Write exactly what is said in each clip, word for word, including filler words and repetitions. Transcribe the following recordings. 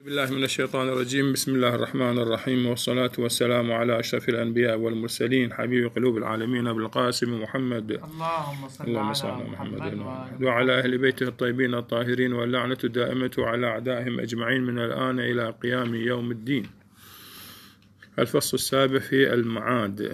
بالله من الشيطان الرجيم. بسم الله الرحمن الرحيم، والصلاة والسلام على أشرف الأنبياء والمرسلين، حبيب قلوب العالمين أبو القاسم محمد، اللهم صل اللهم على صل على محمد, محمد وعلى أهل بيته الطيبين الطاهرين، واللعنة الدائمة على أعدائهم أجمعين من الآن إلى قيام يوم الدين. الفصل السابع في المعاد.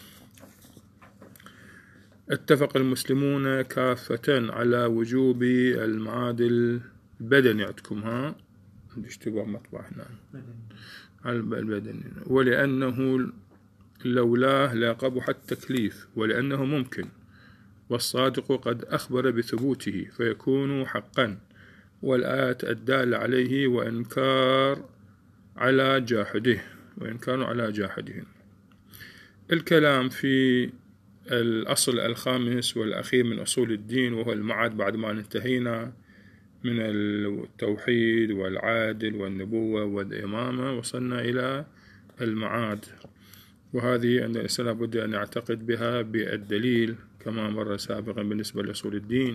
اتفق المسلمون كافة على وجوب المعاد البدني. عندكم ها اشتباه مطبع هنا على البدني، ولأنه لولاه لا قبح التكليف، ولأنه ممكن، والصادق قد أخبر بثبوته فيكون حقا، والآيات الدالة عليه وإنكار على جاحده وإنكار على جاحده. الكلام في الأصل الخامس والأخير من أصول الدين، وهو المعاد. بعد ما انتهينا من التوحيد والعادل والنبوة والإمامة، وصلنا إلى المعاد، وهذه أن الإنسان لابد أن يعتقد بها بالدليل كما مر سابقا بالنسبة لأصول الدين.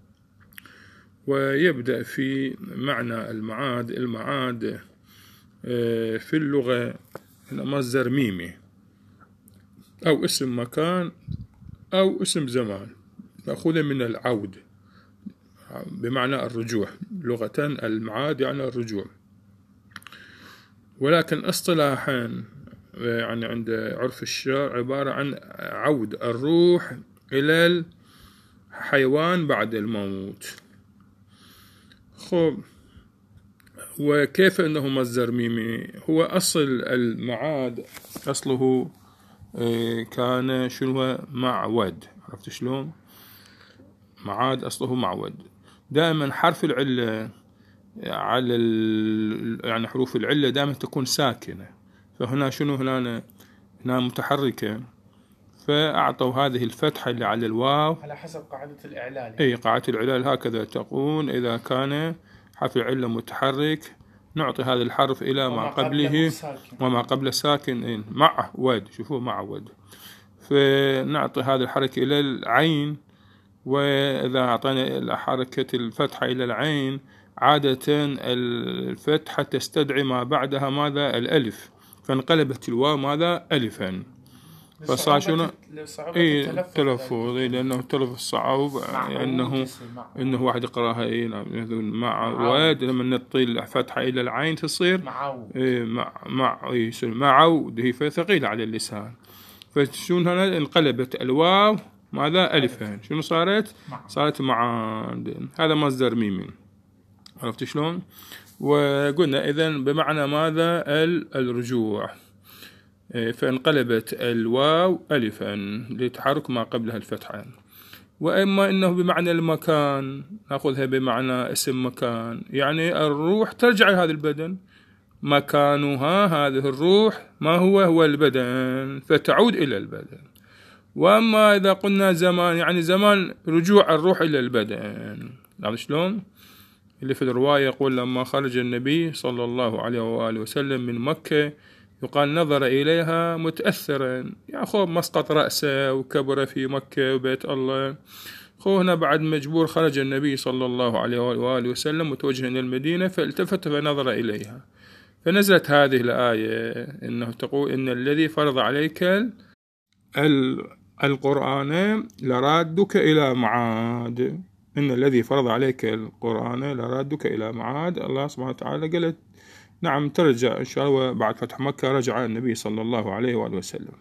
ويبدأ في معنى المعاد. المعاد في اللغة مصدر ميمي، أو اسم مكان أو اسم زمان، مأخوذ من العود بمعنى الرجوع. لغة المعاد يعني الرجوع، ولكن اصطلاحا يعني عند عرف الشرع عبارة عن عود الروح إلى الحيوان بعد الموت. خب، وكيف أنه مصدر ميمي؟ هو أصل المعاد أصله كان شنو؟ معود. عرفت شلون؟ معاد أصله معود. دائما حرف العلة على يعني حروف العلة دائما تكون ساكنة، فهنا شنو؟ هنا هنا متحركة، فأعطوا هذه الفتحة اللي على الواو على حسب قاعدة الإعلال. أي قاعدة العلال هكذا تقول: إذا كان حرف العلة متحرك نعطي هذا الحرف إلى ما قبله وما قبل ساكن مع ود. شوفوا مع ود، فنعطي هذا الحركة إلى العين، وإذا أعطينا حركة الفتحة إلى العين عادة الفتحة تستدعي ما بعدها ماذا؟ الألف، فانقلبت الواو ماذا؟ ألفا، فصار شنو؟ إيه التلفظ، لأنه التلفظ صعب، لأنه إنه واحد يقراها إيه مع واد، لما نطي الفتحة إلى العين تصير إيه مع مع يصير معود، هي ثقيلة على اللسان. فشون هنا انقلبت الواو ماذا؟ ألفا، شنو صارت؟ صارت معاد. هذا مصدر ميمي. عرفت شلون؟ وقلنا إذن بمعنى ماذا؟ الرجوع، فانقلبت الواو ألفا لتحرك ما قبلها الفتحة. وإما إنه بمعنى المكان، نأخذها بمعنى اسم مكان، يعني الروح ترجع لهذا البدن، مكانها هذه الروح ما هو؟ هو البدن، فتعود إلى البدن. وأما إذا قلنا زمان، يعني زمان رجوع الروح إلى البدن. عرفت شلون؟ اللي في الرواية يقول: لما خرج النبي صلى الله عليه وآله وسلم من مكة يقال نظر إليها متأثرا، يعني خو مسقط رأسه وكبر في مكة وبيت الله. خو هنا بعد مجبور خرج النبي صلى الله عليه وآله وسلم متوجها إلى المدينة، فالتفت فنظر إليها، فنزلت هذه الآية إنه تقول: إن الذي فرض عليك القرآن لرادك إلى معاد. إن الذي فرض عليك القرآن لرادك إلى معاد. الله سبحانه وتعالى قالت نعم ترجع إن شاء الله. بعد فتح مكة رجع النبي صلى الله عليه وآله وسلم.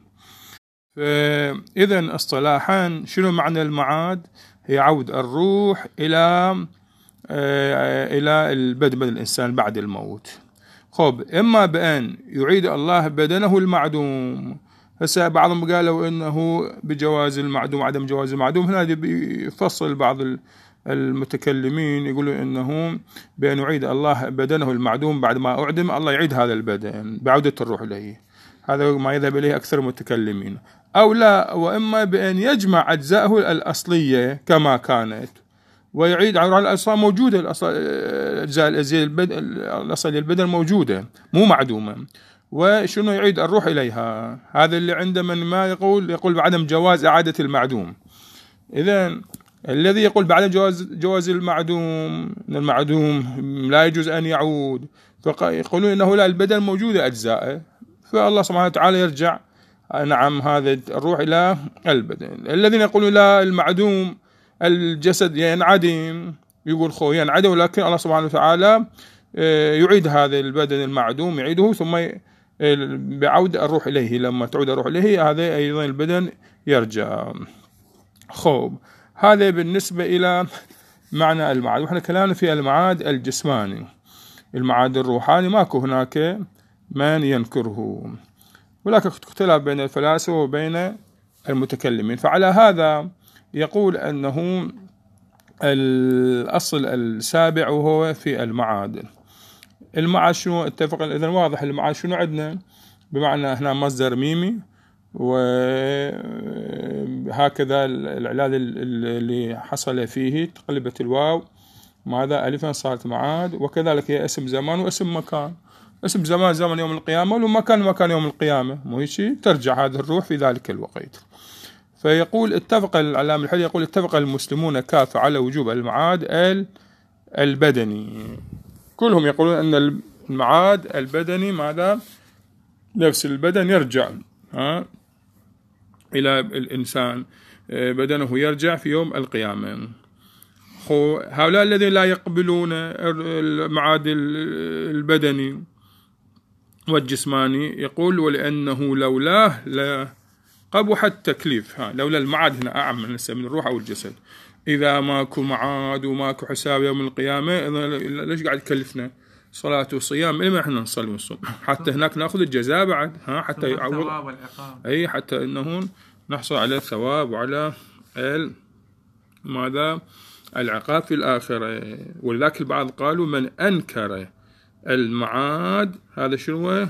فإذن اصطلاحا شنو معنى المعاد؟ هي عود الروح إلى إلى البدن الإنسان بعد الموت. خب، إما بأن يعيد الله بدنه المعدوم. هسه بعضهم قالوا إنه بجواز المعدوم عدم جواز المعدوم. هنا بيفصل بعض المتكلمين يقولوا إنه بأن يعيد الله بدنه المعدوم بعد ما أعدم، الله يعيد هذا البدن بعودة الروح إليه. هذا ما يذهب إليه أكثر المتكلمين. أو لا، وإما بأن يجمع أجزائه الأصلية كما كانت ويعيد على الأصل موجودة، الأجزاء الأصلية البدن موجودة مو معدومة، وشنو يعيد الروح إليها. هذا اللي عنده من ما يقول يقول بعدم جواز إعادة المعدوم. إذن الذي يقول بعدم جواز جواز المعدوم، المعدوم لا يجوز أن يعود، فيقولون إنه لا، البدن موجودة أجزاء، فالله سبحانه وتعالى يرجع نعم هذا الروح إلى البدن. الذين يقولون لا، المعدوم الجسد ينعدم، يقول خو ينعدم، ولكن الله سبحانه وتعالى يعيد هذا البدن المعدوم، يعيده ثم بعود الروح إليه، لما تعود الروح إليه هذا أيضا البدن يرجع. خوب هذا بالنسبة إلى معنى المعاد. وإحنا كلامنا في المعاد الجسماني. المعاد الروحاني ماكو هناك من ينكره، ولكن اختلاف بين الفلاسفة وبين المتكلمين. فعلى هذا يقول أنه الأصل السابع وهو في المعاد. المعاد شنو؟ اتفق إذن واضح المعاد شنو عندنا، بمعنى هنا مصدر ميمي، وهكذا الإعلال اللي حصل فيه تقلبت الواو ماذا ألفا صارت معاد، وكذلك هي اسم زمان واسم مكان. اسم زمان زمن يوم القيامة، والمكان مكان يوم القيامة، مو هيك؟ ترجع هذا الروح في ذلك الوقت. فيقول اتفق العلامة الحلي يقول اتفق المسلمون كافة على وجوب المعاد البدني. كلهم يقولون أن المعاد البدني ماذا؟ نفس البدن يرجع ها إلى الإنسان، بدنه يرجع في يوم القيامة. هؤلاء الذين لا يقبلون المعاد البدني والجسماني يقول ولأنه لولاه لا قبح التكليف. ها لولا المعاد هنا أعم من الروح أو الجسد. إذا ماكو معاد وماكو حساب يوم القيامة ليش قاعد يكلفنا صلاة وصيام؟ إلما إحنا نصلي ونصوم حتى هناك نأخذ الجزاء بعد، ها حتى يعوض، أي حتى إنه نحصل على الثواب وعلى ماذا العقاب في الآخرة. ولذلك البعض قالوا من أنكر المعاد هذا شنو؟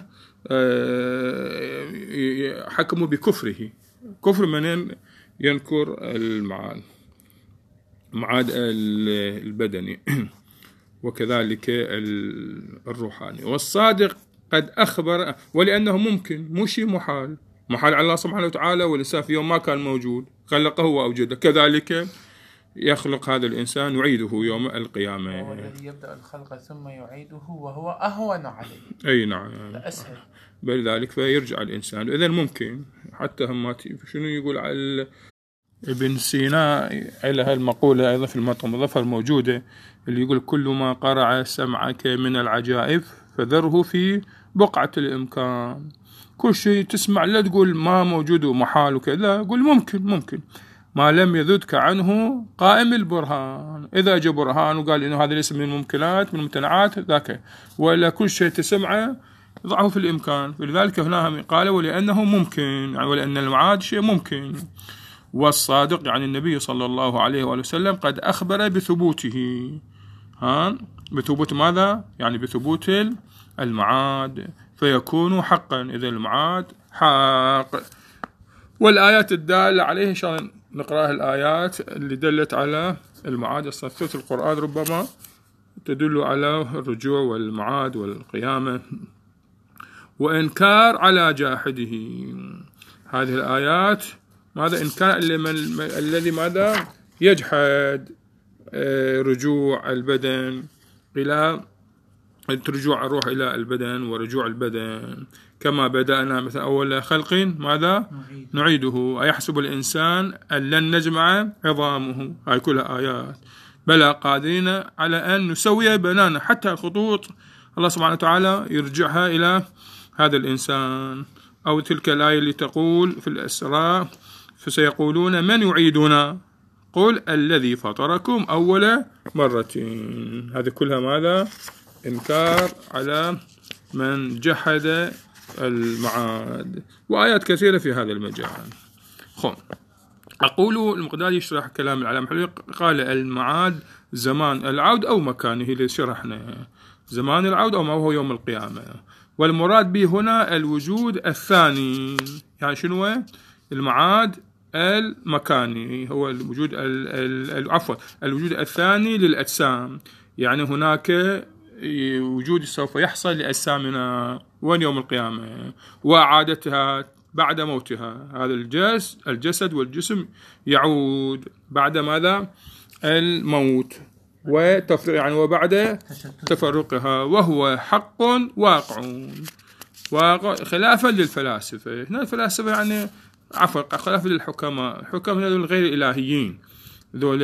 حكموا بكفره، كفر من ينكر المعاد معاد البدني وكذلك الروحاني. والصادق قد أخبر، ولأنه ممكن مو شيء محال، محال على الله سبحانه وتعالى، والإنسان في يوم ما كان موجود خلقه وأوجده، كذلك يخلق هذا الإنسان يعيده يوم القيامة. هو الذي يبدأ الخلق ثم يعيده وهو أهون عليه. أي نعم أسهل. بل ذلك فيرجع الإنسان. إذن ممكن حتى هم شنو يقول على ابن سينا على هالمقولة أيضا في المطمظة الموجودة اللي يقول كل ما قرع سمعك من العجائب فذره في بقعة الإمكان. كل شيء تسمع لا تقول ما موجود ومحال وكذا، قول ممكن ممكن ما لم يذدك عنه قائم البرهان. إذا جاء برهان وقال إنه هذا الاسم من الممكنات من الممتنعات ذاك، ولا كل شيء تسمعه ضعه في الإمكان. فلذلك هنا قال ولأنه ممكن، يعني ولأن المعاد شيء ممكن. والصادق يعني النبي صلى الله عليه وآله وسلم قد أخبر بثبوته، ها بثبوت ماذا؟ يعني بثبوت المعاد، فيكون حقا إذا المعاد حق. والآيات الدالة عليه إن شاء الله نقرأها، الآيات اللي دلت على المعاد. الصفة القرآن ربما تدل على الرجوع والمعاد والقيامة. وإنكار على جاحده، هذه الآيات ماذا؟ إنكار الذي ماذا؟ يجحد رجوع البدن إلى رجوع الروح إلى البدن ورجوع البدن كما بدأنا مثل أول خلق ماذا؟ نعيده. أيحسب الإنسان أن لن نجمع عظامه؟ هاي كلها آيات. بلى قادرين على أن نسوي بنانا، حتى الخطوط الله سبحانه وتعالى يرجعها إلى هذا الإنسان. أو تلك الآية اللي تقول في الإسراء فسيقولون من يعيدنا قل الذي فطركم أول مرة. هذه كلها ماذا؟ إنكار على من جحد المعاد. وآيات كثيرة في هذا المجال. خم أقول المقداد يشرح كلام العلامة الحلي قال المعاد زمان العود أو مكانه اللي شرحنا، زمان العود أو ما هو يوم القيامة. والمراد به هنا الوجود الثاني، يعني شنو المعاد المكاني؟ هو الوجود عفوا الوجود الثاني للأجسام، يعني هناك وجود سوف يحصل لأجسامنا وين يوم القيامة وإعادتها بعد موتها. هذا الجسد الجسد والجسم يعود بعد ماذا؟ الموت. وتفرق يعني وبعد تفرقها، وهو حق واقع واقع خلافا للفلاسفة. هنا الفلاسفة يعني عفوا خلافا للحكماء. الحكماء هذول غير الإلهيين، ذول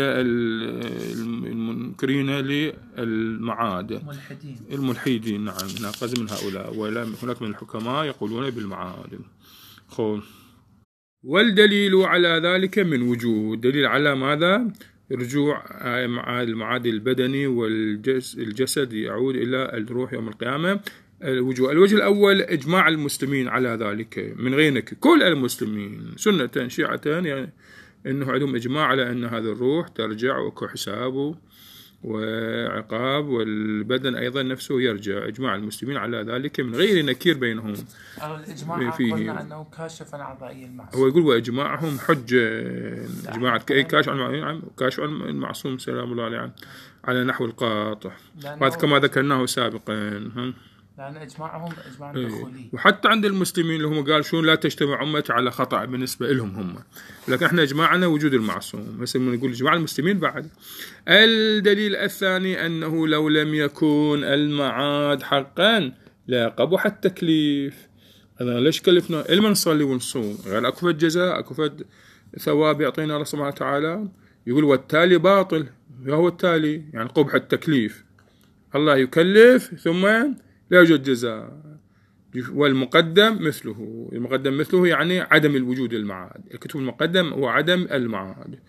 المنكرين للمعاد، الملحدين الملحدين نعم، ناقز من هؤلاء. وهناك من الحكماء يقولون بالمعاد. خو والدليل على ذلك من وجود. دليل على ماذا؟ رجوع المعاد البدني والجسد يعود إلى الروح يوم القيامة. الوجه الوجه الأول إجماع المسلمين على ذلك من غيرك، كل المسلمين سنة شيعة يعني إنه عندهم إجماع على أن هذا الروح ترجع وكحسابه وعقاب، والبدن أيضا نفسه يرجع. إجماع المسلمين على ذلك من غير نكير بينهم. الإجماع قلنا أنه كاشف عن أعضاء المعصوم. هو يقول وإجماعهم حجة، إجماع كاشف عن كاشف عن المعصوم سلام الله عليه على نحو القاطع، وهذا كما ذكرناه سابقا. لأن إجماعهم إجماع دخولي. وحتى عند المسلمين اللي هم قال شو لا تجتمع أمة على خطأ بالنسبة لهم هم، لكن إحنا إجماعنا وجود المعصوم. مثل ما نقول إجماع المسلمين بعد. الدليل الثاني أنه لو لم يكن المعاد حقا لا قبح التكليف. أنا ليش كلفنا إلما نصلي ونصوم؟ غير أكو فد جزاء، أكو فد ثواب يعطينا الله سبحانه وتعالى. يقول والتالي باطل، وهو التالي يعني قبح التكليف. الله يكلف ثم لا يوجد جزاء. والمقدم مثله، المقدم مثله يعني عدم الوجود المعاد. الكتب المقدم هو عدم المعاد.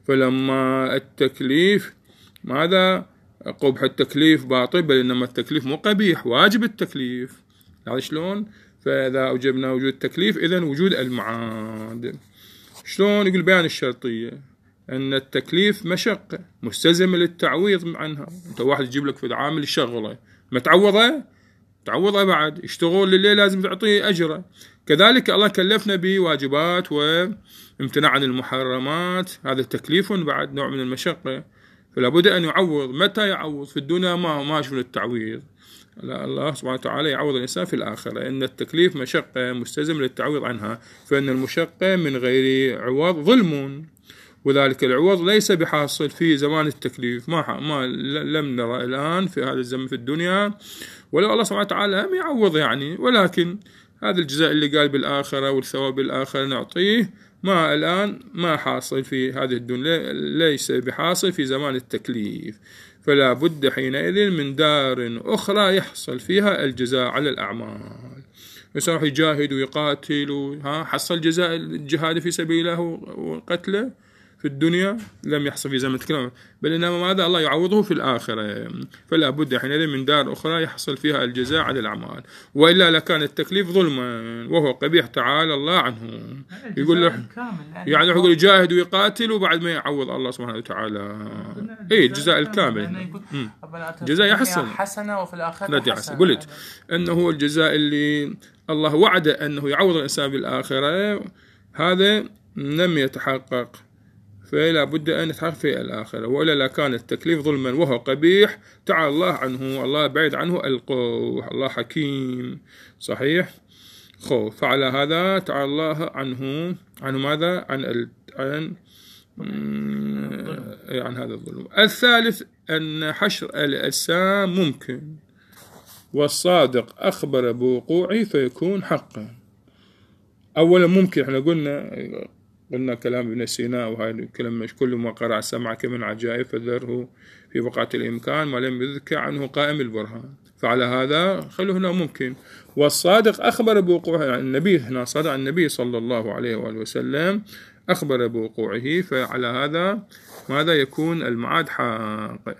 فلما التكليف ماذا؟ قبح التكليف باطل، بل إنما التكليف مو قبيح، واجب التكليف. هذا شلون؟ فإذا أوجبنا وجود التكليف إذن وجود المعاد. شلون؟ يقول بيان الشرطية أن التكليف مشقة مستلزمة للتعويض عنها. أنت واحد يجيب لك في العامل الشغلة ما تعوضه، تعوضه بعد يشتغل لليل لازم تعطيه أجره. كذلك الله كلفنا بواجبات وامتناع عن المحرمات، هذا تكليف بعد نوع من المشقة، فلا بد أن يعوض. متى يعوض؟ في الدنيا ما ما شفنا التعويض. لا، الله سبحانه وتعالى يعوض الإنسان في الآخرة. إن التكليف مشقة مستلزم للتعويض عنها، فإن المشقة من غير عوض ظلم، وذلك العوض ليس بحاصل في زمان التكليف. ما ما لم نرى الآن في هذا الزمن في الدنيا، ولو الله سبحانه وتعالى يعوض يعني، ولكن هذا الجزاء اللي قال بالآخرة والثواب بالآخرة نعطيه ما الآن ما حاصل في هذه الدنيا، ليس بحاصل في زمان التكليف. فلا بد حينئذ من دار أخرى يحصل فيها الجزاء على الأعمال. يروح يجاهد ويقاتل، ها حصل جزاء الجهاد في سبيله وقتله في الدنيا لم يحصل في زمن الكلام، بل إنما ماذا؟ الله يعوضه في الآخرة. فلا بد حينئذ من دار أخرى يحصل فيها الجزاء على الأعمال، وإلا لكان التكليف ظلما وهو قبيح تعالى الله عنه. يقول له يعني يقول يجاهد ويقاتل وبعد ما يعوض الله سبحانه وتعالى. إيه الجزاء الكامل، جزاء يحسن حسنة وفي الآخرة لا حسنة. قلت أنه هو الجزاء اللي الله وعد أنه يعوض الإنسان بالآخرة، هذا لم يتحقق، فلا بد أن يتحقق في الآخرة، وإلا لا كان التكليف ظلما وهو قبيح تعالى الله عنه. الله بعيد عنه القوح، الله حكيم صحيح. خو فعلى هذا تعالى الله عنه عنه ماذا؟ عن ال... عن عن هذا الظلم. الثالث أن حشر الأجسام ممكن، والصادق أخبر بوقوعه فيكون حقا. أولا ممكن، احنا قلنا قلنا كلام ابن سينا، وهذا الكلام مش كل ما قرأ سمعك من عجائب فذره في وقعة الإمكان ما لم يذكر عنه قائم البرهان. فعلى هذا خلوا هنا ممكن. والصادق أخبر بوقوعه، يعني النبي هنا صدق النبي صلى الله عليه وآله وسلم أخبر بوقوعه، فعلى هذا ماذا يكون المعاد حق.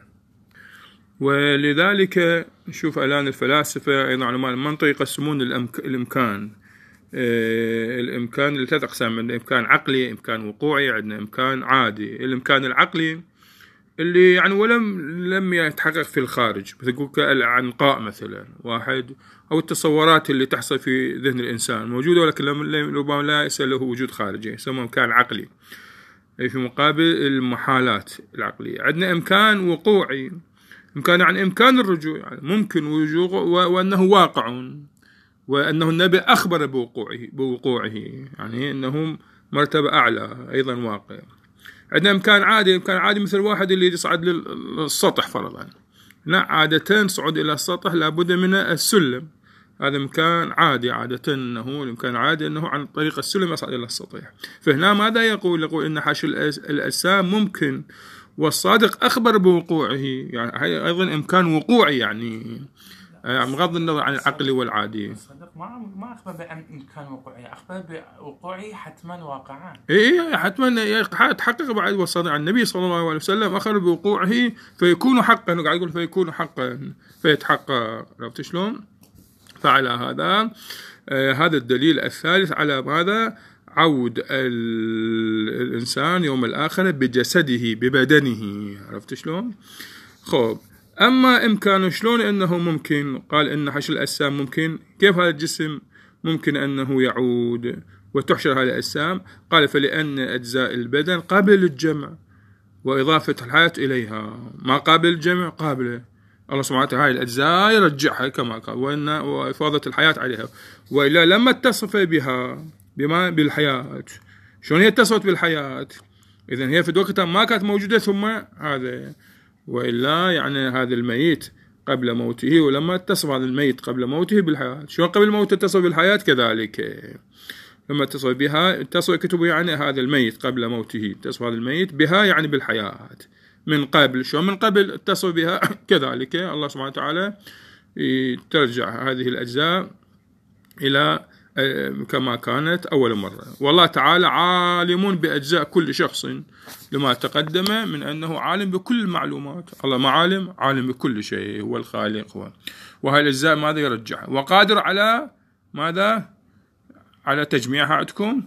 ولذلك نشوف الآن الفلاسفة أيضا علماء المنطق يقسمون الإمكان الإمكان لثلاث أقسام: عندنا إمكان عقلي، إمكان وقوعي، عندنا إمكان عادي. الإمكان العقلي اللي يعني ولم لم يتحقق في الخارج، مثل كالعنقاء مثلا واحد، أو التصورات اللي تحصل في ذهن الإنسان موجودة ولكن ربما لا يصل له وجود خارجي، يسمى إمكان عقلي في مقابل المحالات العقلية. عندنا إمكان وقوعي، إمكان يعني إمكان الرجوع، يعني ممكن وجوه وأنه واقع، وأنه النبي أخبر بوقوعه بوقوعه يعني أنه مرتبة أعلى أيضا واقع. عندنا إمكان عادي، إمكان عادي مثل واحد اللي يصعد للسطح فرضا، لا عادة صعود إلى السطح لابد من السلم، هذا مكان عادي عادة أنه الإمكان عادي أنه عن طريق السلم يصعد إلى السطح. فهنا ماذا يقول؟ يقول إن حشو الأجسام ممكن، والصادق أخبر بوقوعه، يعني أيضا إمكان وقوعي، يعني بغض النظر عن العقل والعادي. الصادق ما ما أخبر بإمكان وقوعه، أخبر بوقوعه حتما واقعا. إيه حتما يتحقق بعد. والصادق عن النبي صلى الله عليه وسلم أخبر بوقوعه فيكون حقا، قاعد يقول فيكون حقا فيتحقق. عرفت شلون؟ فعلى هذا آه هذا الدليل الثالث على ماذا؟ عود الإنسان يوم الآخرة بجسده ببدنه. عرفت شلون؟ خب أما إمكانه شلون أنه ممكن؟ قال إن حشو الأجسام ممكن. كيف هذا الجسم ممكن أنه يعود وتحشر هذه الأجسام؟ قال فلأن أجزاء البدن قابل للجمع وإضافة الحياة إليها. ما قابل الجمع؟ قابله. الله سبحانه وتعالى هاي الأجزاء يرجعها كما قال وإن وإفاضة الحياة عليها، وإلا لما اتصف بها بما بالحياة. شلون هي اتصفت بالحياة؟ إذن هي في وقتها ما كانت موجودة ثم هذا، وإلا يعني هذا الميت قبل موته، ولما اتصف هذا الميت قبل موته بالحياة. شلون قبل الموت اتصف بالحياة؟ كذلك لما اتصف بها اتصف كتبه، يعني هذا الميت قبل موته اتصف هذا الميت بها يعني بالحياة من قبل. شو من قبل اتصل بها كذلك الله سبحانه وتعالى ترجع هذه الأجزاء إلى كما كانت أول مرة. والله تعالى عالم بأجزاء كل شخص لما تقدم من أنه عالم بكل المعلومات. الله معالم عالم بكل شيء، هو الخالق هو. وهذه الأجزاء ماذا يرجع؟ وقادر على ماذا؟ على تجميعها عندكم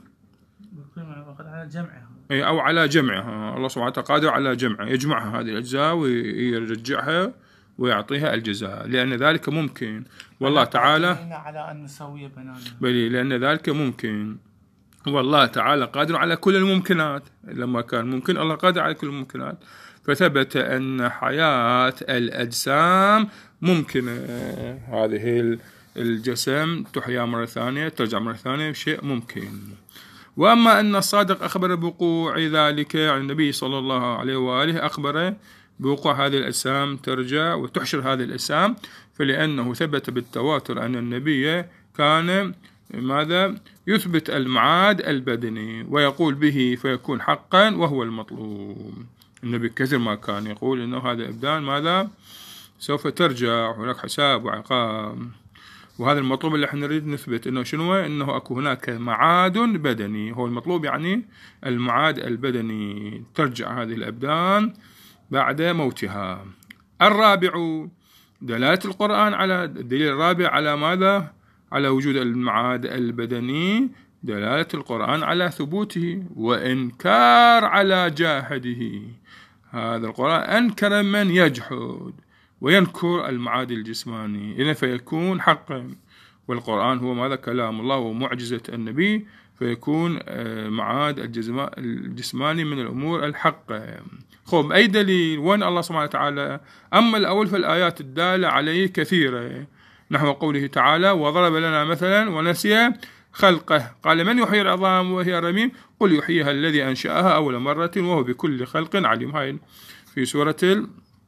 على جمعها أو على جمعها. الله سبحانه وتعالى قادر على جمعها، يجمعها هذه الأجزاء ويرجعها ويعطيها الجزاء، لأن ذلك ممكن. والله تعالى على أن نسوي بنانا بلي لأن ذلك ممكن. والله تعالى قادر على كل الممكنات، لما كان ممكن الله قادر على كل الممكنات. فثبت أن حياة الأجسام ممكنة، هذه الجسم تحيا مرة ثانية ترجع مرة ثانية، شيء ممكن. وأما أن الصادق أخبر بوقوع ذلك، يعني النبي صلى الله عليه وآله أخبر بوقوع هذه الأجسام ترجع وتحشر هذه الأجسام، فلأنه ثبت بالتواتر أن النبي كان ماذا؟ يثبت المعاد البدني ويقول به فيكون حقا وهو المطلوب. النبي كثير ما كان يقول إنه هذا الأبدان ماذا؟ سوف ترجع وهناك حساب وعقاب، وهذا المطلوب اللي احنا نريد نثبت انه شنو؟ انه اكو هناك معاد بدني، هو المطلوب يعني المعاد البدني، ترجع هذه الابدان بعد موتها. الرابع دلالة القرآن على الدليل الرابع على ماذا؟ على وجود المعاد البدني، دلالة القرآن على ثبوته وإنكار على جاحده. هذا القرآن أنكر من يجحد وينكر المعاد الجسماني، إذن فيكون حقا. والقرآن هو ماذا؟ كلام الله ومعجزة النبي، فيكون معاد الجسماني من الأمور الحقة. خب أي دليل؟ وين الله سبحانه وتعالى؟ أما الأول فالآيات الدالة عليه كثيرة، نحو قوله تعالى وضرب لنا مثلا ونسي خلقه قال من يحيي العظام وهي رميم قل يحييها الذي أنشأها أول مرة وهو بكل خلق عليم. هاي في سورة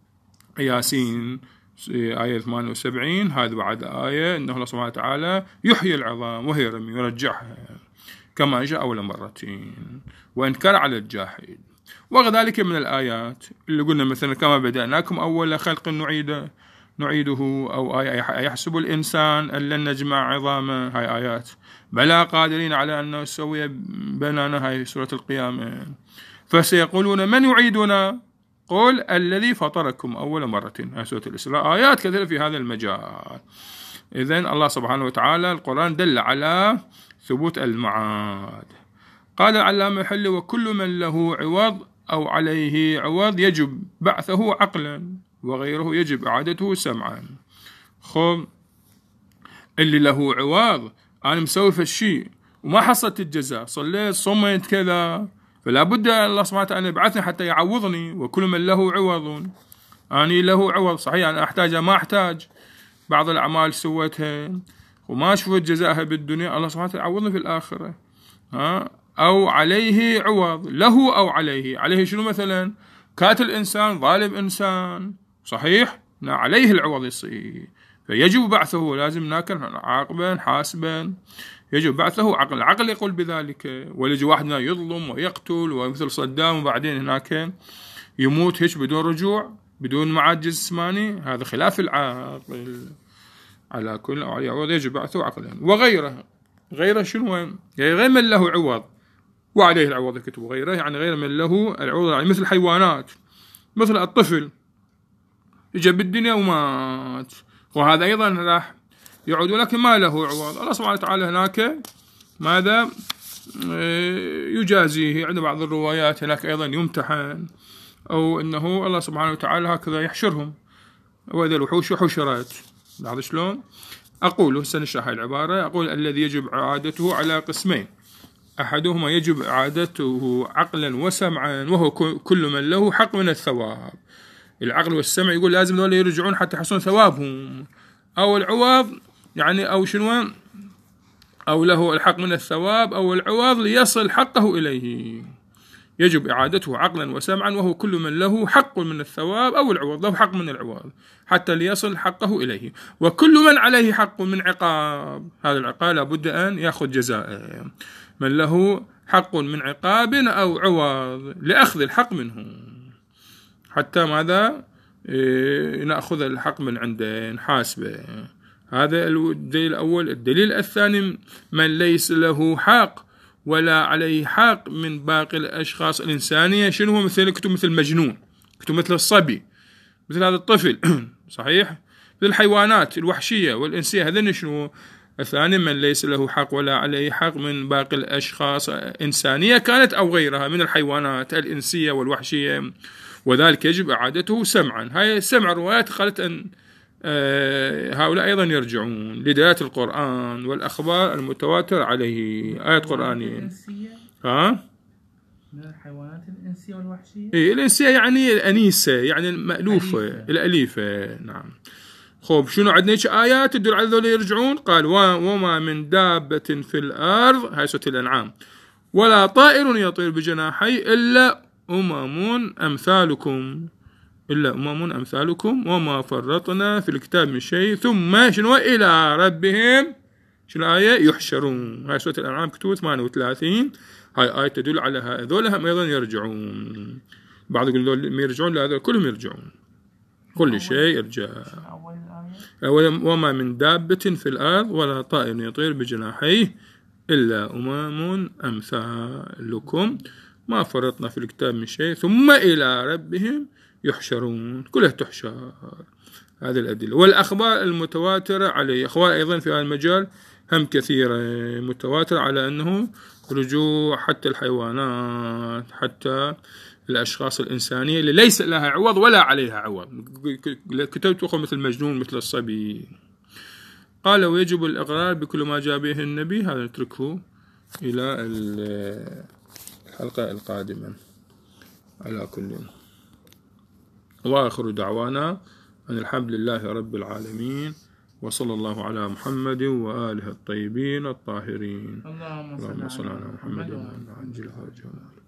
ياسين آية ثمانية وسبعين. هذا بعد آية أنه الله سبحانه وتعالى يحيي العظام وهي رميم يرجعها كما أنشأ أول مرتين، وإنكار على الجاحد. وكذلك من الآيات اللي قلنا مثلا كما بدأناكم أول خلق نعيده نعيده، أو آية يحسب الإنسان أن لن نجمع عظامه، هاي آيات بلا قادرين على أن نسوي بنانا، هاي سورة القيامة. فسيقولون من يعيدنا قل الذي فطركم أول مرة، هاي سورة الإسراء. آيات كثيرة في هذا المجال. إذن الله سبحانه وتعالى القرآن دل على ثبوت المعاد. قال العلامة الحلي وكل من له عوض أو عليه عوض يجب بعثه عقلا وغيره يجب إعادته سمعا. خب اللي له عوض أنا مسوي في الشيء وما حصلت الجزاء، صليت صمت كذا، فلا بد الله سبحانه وتعالى يبعثني حتى يعوضني. وكل من له عوض، أنا له عوض صحيح أنا أحتاج ما أحتاج بعض الأعمال سويتها وما شفت جزاءها بالدنيا، الله سبحانه وتعالى يعوضني في الآخرة. ها أو عليه عوض، له أو عليه. عليه شنو مثلا؟ قاتل إنسان، ظالم إنسان، صحيح؟ عليه العوض يصير، فيجب بعثه، لازم هناك عاقبا حاسبا، يجب بعثه. عقل العقل يقول بذلك. وليجي واحد يظلم ويقتل ومثل صدام وبعدين هناك يموت هيك بدون رجوع بدون معاد جسماني، هذا خلاف العقل. على كل أو عوض يجب بعثه عقلا. وغيره، غيره شنو؟ يعني غير من له عوض وعليه العوض كتب غيره، يعني غير من له العوض، يعني مثل الحيوانات، مثل الطفل يجي بالدنيا ومات، وهذا أيضا راح يعود لكن ما له عوض. الله سبحانه وتعالى هناك ماذا يجازيه؟ عند بعض الروايات هناك أيضا يمتحن، أو أنه الله سبحانه وتعالى هكذا يحشرهم، وإذا الوحوش حشرت. لاحظ شلون؟ أقول سنشرح العبارة. أقول الذي يجب إعادته على قسمين: أحدهما يجب إعادته عقلا وسمعا، وهو كل من له حق من الثواب. العقل والسمع يقول لازم دول يرجعون حتى يحصلون ثوابهم، أو العوض يعني أو شنو، أو له الحق من الثواب أو العوض ليصل حقه إليه. يجب إعادته عقلا وسمعا، وهو كل من له حق من الثواب أو العوض، له حق من العوض حتى ليصل حقه إليه. وكل من عليه حق من عقاب، هذا العقاب لابد أن يأخذ جزاءه. من له حق من عقاب أو عوض لأخذ الحق منه، حتى ماذا إيه نأخذ الحق من عنده نحاسبه. هذا الدليل الأول. الدليل الثاني: من ليس له حق ولا عليه حق من باقي الأشخاص الإنسانية. شنو هو؟ مثل كتب مثل مجنون، كتب مثل الصبي، مثل هذا الطفل صحيح، مثل الحيوانات الوحشية والإنسية. هذين شنو؟ الثاني: من ليس له حق ولا عليه حق من باقي الأشخاص إنسانية كانت أو غيرها من الحيوانات الإنسية والوحشية، وذلك يجب إعادته سمعا. هاي سمع الروايات قالت أن هؤلاء أيضا يرجعون لدلالة القرآن والأخبار المتواتر عليه، آيات قرآنية. ها؟ من الحيوانات الإنسية والوحشية. إيه الإنسية يعني الأنيسة، يعني المألوفة، الأليفة. نعم. خب شنو عندنا هيك آيات تدل على ذول يرجعون؟ قال: وما من دابة في الأرض، هاي سورة الأنعام، ولا طائر يطير بجناحي إلا أمم أمثالكم إلا أمم أمثالكم وما فرطنا في الكتاب من شيء ثم شنو إلى ربهم شنو آية يحشرون. هاي سورة الأنعام كتب ثمانية وثلاثين. هاي آية تدل على هذول هم أيضا يرجعون. بعض يقول ذول ما يرجعون، لا هذول كلهم يرجعون، كل شيء يرجع. وما من دابة في الأرض ولا طائر يطير بجناحيه إلا أمم أمثالكم ما فرطنا في الكتاب من شيء ثم إلى ربهم يحشرون. كلها تحشر. هذه الأدلة والأخبار المتواترة عليه. أخبار أيضا في هذا المجال هم كثيرة متواترة على أنه رجوع حتى الحيوانات، حتى الأشخاص الإنسانية اللي ليس لها عوض ولا عليها عوض. كتبت مثل المجنون مثل الصبي. قال: ويجب الإقرار بكل ما جاء به النبي. هذا نتركه إلى الحلقة القادمة. على كل، وآخر دعوانا أن الحمد لله رب العالمين، وصلى الله على محمد وآله الطيبين الطاهرين. اللهم صل على محمد وعلى آله.